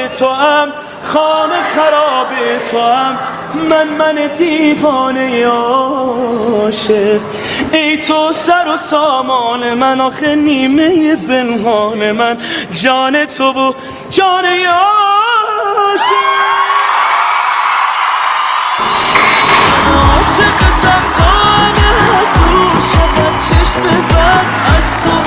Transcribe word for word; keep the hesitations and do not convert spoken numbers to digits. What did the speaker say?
تو هم، خانه خراب تو هم، من من دیوانه عاشق. ای تو سر و سامان من، آخه نیمه پنهان من، جان تو و جان عاشق. عاشقتم تا همه دور شود، چشم بد از تو